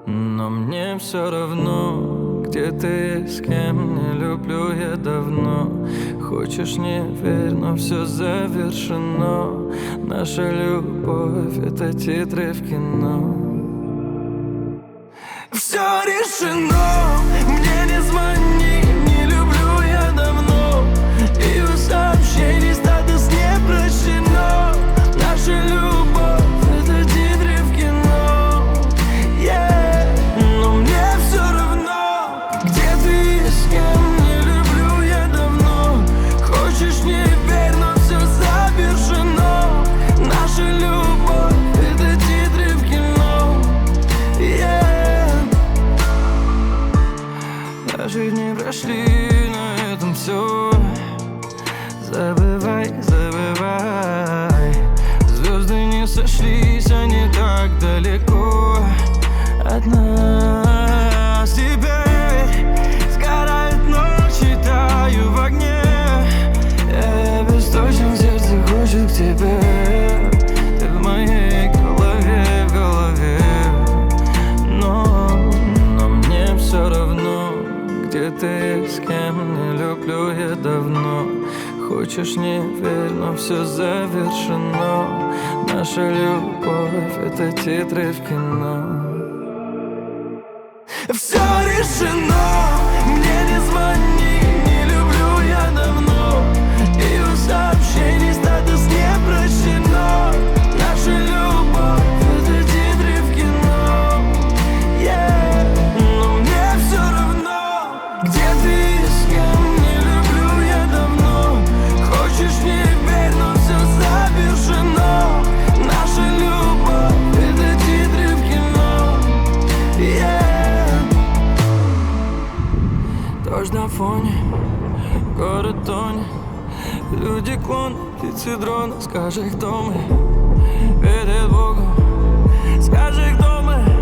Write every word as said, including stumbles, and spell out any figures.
Но мне все равно, где ты, с кем, не люблю я давно. Хочешь, не верь, но все завершено. Наша любовь — это титры в кино. Все решено, мне не звони, не люблю я давно. И у сообщений статус не прощено. Наша любовь — это титры в кино, yeah. Но мне все равно, где ты и с кем, не люблю я давно. Хочешь, не верь, но все завершено. Наша любовь — это титры в кино, yeah. Наши дни прошли, на этом все. Забывай, забывай. Звезды не сошлись, они так далеко от нас. Теперь сгорают ночи, таю в огне. Я бесточен, сердце хочет к тебе. Ты в моей голове, в голове. Но, но мне все равно, где ты, с кем, не люблю я давно. Хочешь, не верь, но все завершено. Наша любовь — это титры в кино. Все решено, мне не звони, не люблю я давно. И у сообщений статус не прощено. Наша любовь — это титры в кино, yeah. Но мне все равно, где ты и с кем, не люблю я давно. Хочешь, не верь, но все завершено. Наша любовь — это титры в кино, yeah. Дождь на фоне, город тонет. Люди клон, птицы дрона. Скажи, кто мы, перед Богом. Скажи, кто мы.